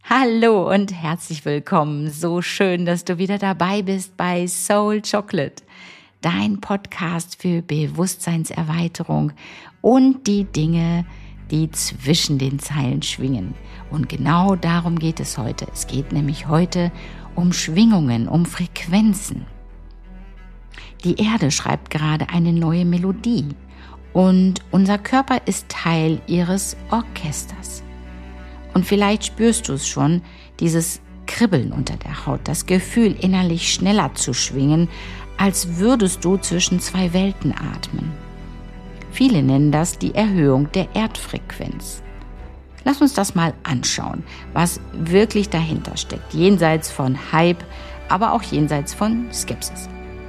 Hallo und herzlich willkommen. So schön, dass du wieder dabei bist bei Soul Chocolate, dein Podcast für Bewusstseinserweiterung und die Dinge, die zwischen den Zeilen schwingen. Und genau darum geht es heute. Es geht nämlich heute um Schwingungen, um Frequenzen. Die Erde schreibt gerade eine neue Melodie und unser Körper ist Teil ihres Orchesters. Und vielleicht spürst du es schon, dieses Kribbeln unter der Haut, das Gefühl, innerlich schneller zu schwingen, als würdest du zwischen zwei Welten atmen. Viele nennen das die Erhöhung der Erdfrequenz. Lass uns das mal anschauen, was wirklich dahinter steckt, jenseits von Hype, aber auch jenseits von Skepsis.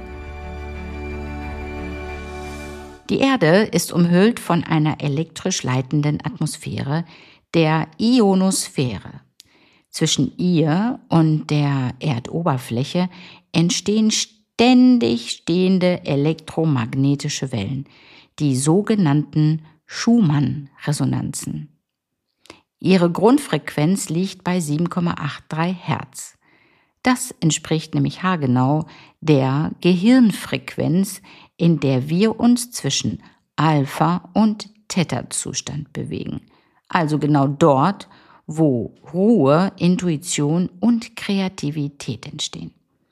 Die Erde ist umhüllt von einer elektrisch leitenden Atmosphäre, der Ionosphäre. Zwischen ihr und der Erdoberfläche entstehen ständig stehende elektromagnetische Wellen, die sogenannten Schumann-Resonanzen. Ihre Grundfrequenz liegt bei 7,83 Hertz. Das entspricht nämlich haargenau der Gehirnfrequenz, in der wir uns zwischen Alpha- und Theta-Zustand bewegen. Also genau dort, wo Ruhe, Intuition und Kreativität entstehen.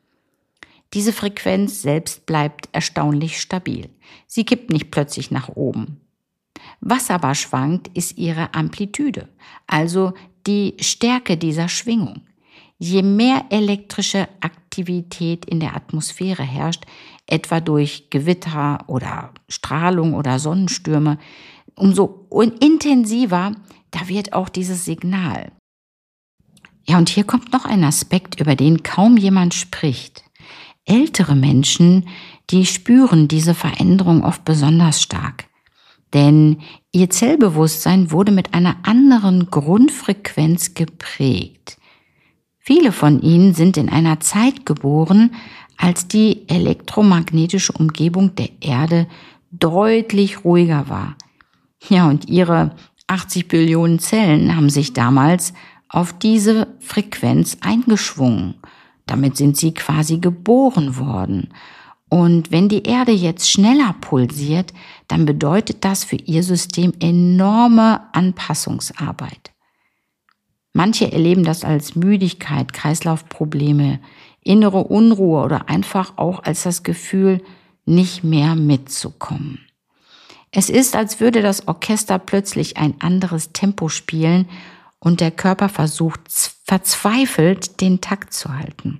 Diese Frequenz selbst bleibt erstaunlich stabil. Sie kippt nicht plötzlich nach oben. Was aber schwankt, ist ihre Amplitude, also die Stärke dieser Schwingung. Je mehr elektrische Aktivität in der Atmosphäre herrscht, etwa durch Gewitter oder Strahlung oder Sonnenstürme, umso intensiver, da wird auch dieses Signal. Ja, und hier kommt noch ein Aspekt, über den kaum jemand spricht. Ältere Menschen, die spüren diese Veränderung oft besonders stark. Denn ihr Zellbewusstsein wurde mit einer anderen Grundfrequenz geprägt. Viele von ihnen sind in einer Zeit geboren, als die elektromagnetische Umgebung der Erde deutlich ruhiger war. Ja, und ihre 80 Billionen Zellen haben sich damals auf diese Frequenz eingeschwungen. Damit sind sie quasi geboren worden. Und wenn die Erde jetzt schneller pulsiert, dann bedeutet das für ihr System enorme Anpassungsarbeit. Manche erleben das als Müdigkeit, Kreislaufprobleme, innere Unruhe oder einfach auch als das Gefühl, nicht mehr mitzukommen. Es ist, als würde das Orchester plötzlich ein anderes Tempo spielen und der Körper versucht verzweifelt, den Takt zu halten.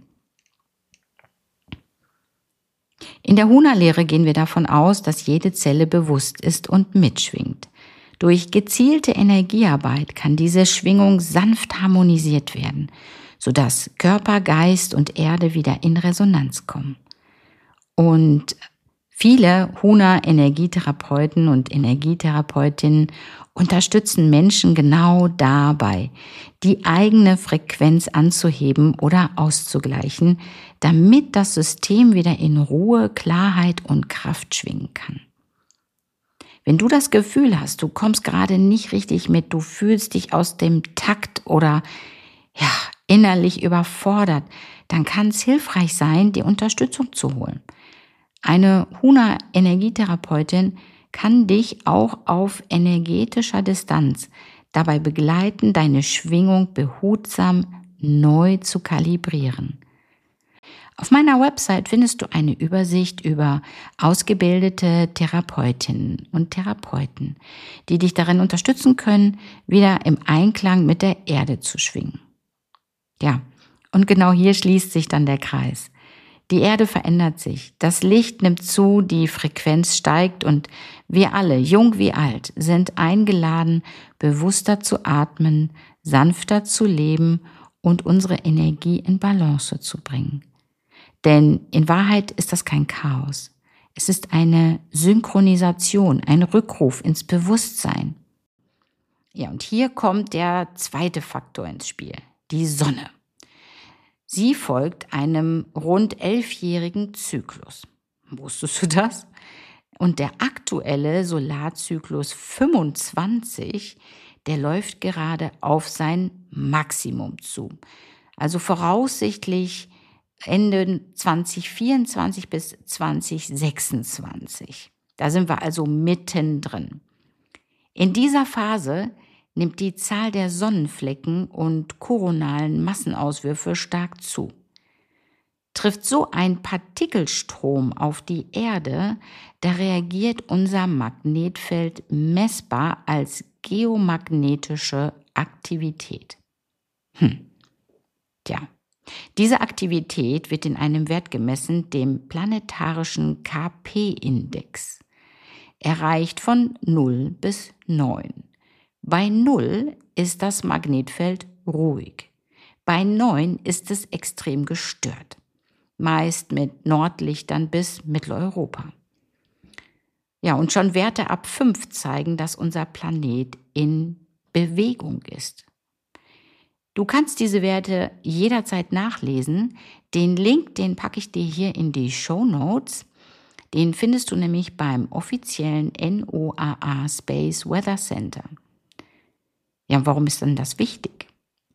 In der Huna-Lehre gehen wir davon aus, dass jede Zelle bewusst ist und mitschwingt. Durch gezielte Energiearbeit kann diese Schwingung sanft harmonisiert werden, sodass Körper, Geist und Erde wieder in Resonanz kommen. Und viele Huna-Energietherapeuten und Energietherapeutinnen unterstützen Menschen genau dabei, die eigene Frequenz anzuheben oder auszugleichen, damit das System wieder in Ruhe, Klarheit und Kraft schwingen kann. Wenn du das Gefühl hast, du kommst gerade nicht richtig mit, du fühlst dich aus dem Takt oder innerlich überfordert, dann kann es hilfreich sein, die Unterstützung zu holen. Eine Huna-Energietherapeutin kann dich auch auf energetischer Distanz dabei begleiten, deine Schwingung behutsam neu zu kalibrieren. Auf meiner Website findest du eine Übersicht über ausgebildete Therapeutinnen und Therapeuten, die dich darin unterstützen können, wieder im Einklang mit der Erde zu schwingen. Ja, und genau hier schließt sich dann der Kreis. Die Erde verändert sich, das Licht nimmt zu, die Frequenz steigt und wir alle, jung wie alt, sind eingeladen, bewusster zu atmen, sanfter zu leben und unsere Energie in Balance zu bringen. Denn in Wahrheit ist das kein Chaos. Es ist eine Synchronisation, ein Rückruf ins Bewusstsein. Ja, und hier kommt der zweite Faktor ins Spiel, die Sonne. Sie folgt einem rund 11-jährigen Zyklus. Wusstest du das? Und der aktuelle Solarzyklus 25, der läuft gerade auf sein Maximum zu. Also voraussichtlich Ende 2024 bis 2026. Da sind wir also mittendrin. In dieser Phase nimmt die Zahl der Sonnenflecken und koronalen Massenauswürfe stark zu. Trifft so ein Partikelstrom auf die Erde, da reagiert unser Magnetfeld messbar als geomagnetische Aktivität. Diese Aktivität wird in einem Wert gemessen, dem planetarischen KP-Index. Er reicht von 0 bis 9. Bei 0 ist das Magnetfeld ruhig. Bei 9 ist es extrem gestört. Meist mit Nordlichtern bis Mitteleuropa. Ja, und schon Werte ab 5 zeigen, dass unser Planet in Bewegung ist. Du kannst diese Werte jederzeit nachlesen. Den Link, den packe ich dir hier in die Shownotes. Den findest du nämlich beim offiziellen NOAA Space Weather Center. Ja, und warum ist denn das wichtig?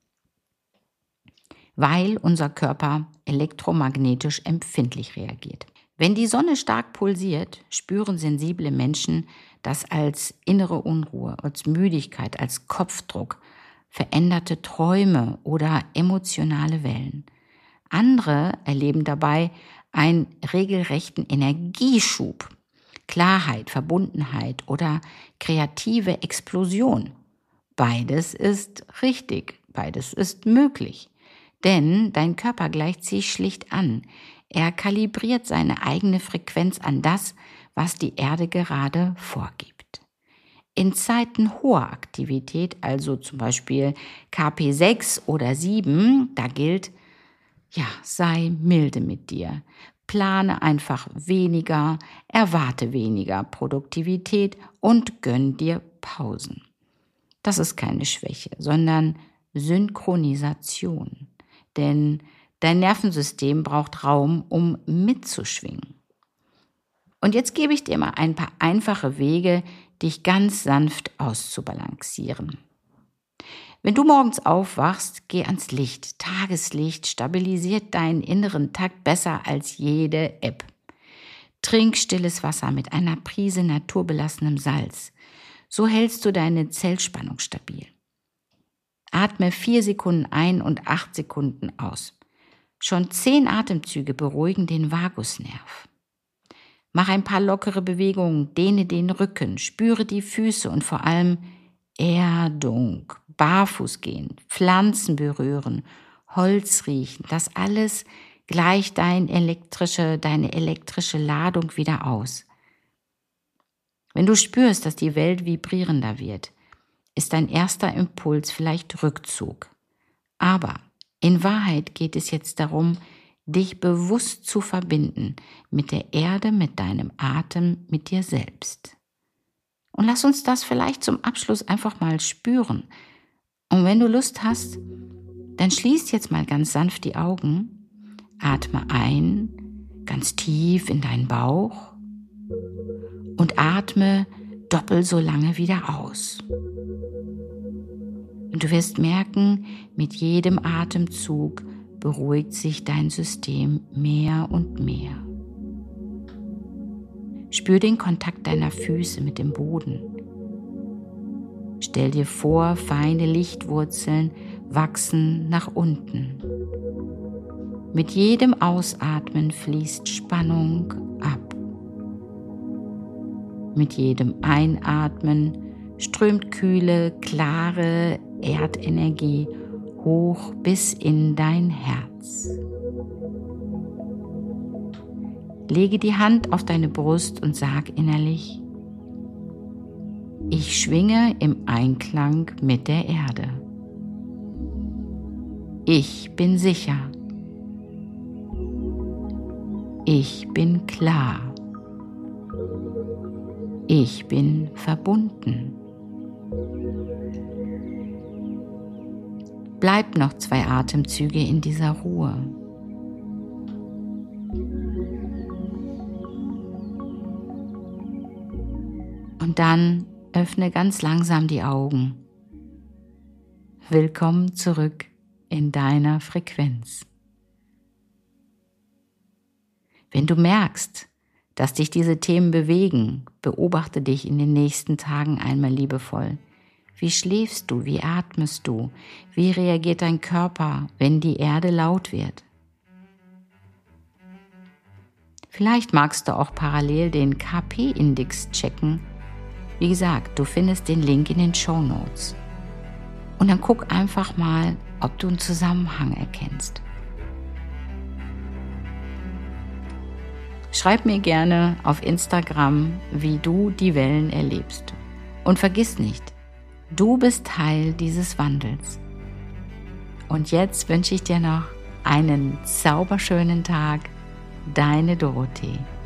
Weil unser Körper elektromagnetisch empfindlich reagiert. Wenn die Sonne stark pulsiert, spüren sensible Menschen das als innere Unruhe, als Müdigkeit, als Kopfdruck, veränderte Träume oder emotionale Wellen. Andere erleben dabei einen regelrechten Energieschub, Klarheit, Verbundenheit oder kreative Explosion. Beides ist richtig, beides ist möglich. Denn dein Körper gleicht sich schlicht an. Er kalibriert seine eigene Frequenz an das, was die Erde gerade vorgibt. In Zeiten hoher Aktivität, also zum Beispiel KP 6 oder 7, da gilt, sei milde mit dir. Plane einfach weniger, erwarte weniger Produktivität und gönn dir Pausen. Das ist keine Schwäche, sondern Synchronisation. Denn dein Nervensystem braucht Raum, um mitzuschwingen. Und jetzt gebe ich dir mal ein paar einfache Wege, dich ganz sanft auszubalancieren. Wenn du morgens aufwachst, geh ans Licht. Tageslicht stabilisiert deinen inneren Takt besser als jede App. Trink stilles Wasser mit einer Prise naturbelassenem Salz. So hältst du deine Zellspannung stabil. Atme 4 Sekunden ein und 8 Sekunden aus. Schon 10 Atemzüge beruhigen den Vagusnerv. Mach ein paar lockere Bewegungen, dehne den Rücken, spüre die Füße und vor allem Erdung, barfuß gehen, Pflanzen berühren, Holz riechen. Das alles gleicht deine elektrische Ladung wieder aus. Wenn du spürst, dass die Welt vibrierender wird, ist dein erster Impuls vielleicht Rückzug. Aber in Wahrheit geht es jetzt darum, dich bewusst zu verbinden mit der Erde, mit deinem Atem, mit dir selbst. Und lass uns das vielleicht zum Abschluss einfach mal spüren. Und wenn du Lust hast, dann schließ jetzt mal ganz sanft die Augen, atme ein, ganz tief in deinen Bauch und atme doppelt so lange wieder aus. Und du wirst merken, mit jedem Atemzug beruhigt sich dein System mehr und mehr. Spür den Kontakt deiner Füße mit dem Boden. Stell dir vor, feine Lichtwurzeln wachsen nach unten. Mit jedem Ausatmen fließt Spannung ab. Mit jedem Einatmen strömt kühle, klare Erdenergie hoch bis in dein Herz. Lege die Hand auf deine Brust und sag innerlich: Ich schwinge im Einklang mit der Erde. Ich bin sicher. Ich bin klar. Ich bin verbunden. Bleib noch 2 Atemzüge in dieser Ruhe. Und dann öffne ganz langsam die Augen willkommen zurück in deiner Frequenz. Wenn du merkst, dass dich diese Themen bewegen, beobachte dich in den nächsten Tagen einmal liebevoll. Wie schläfst du? Wie atmest du? Wie reagiert dein Körper, wenn die Erde laut wird? Vielleicht magst du auch parallel den KP-Index checken. Wie gesagt, du findest den Link in den Shownotes. Und dann guck einfach mal, ob du einen Zusammenhang erkennst. Schreib mir gerne auf Instagram, wie du die Wellen erlebst. Und vergiss nicht, du bist Teil dieses Wandels. Und jetzt wünsche ich dir noch einen zauberschönen Tag. Deine Dorothee.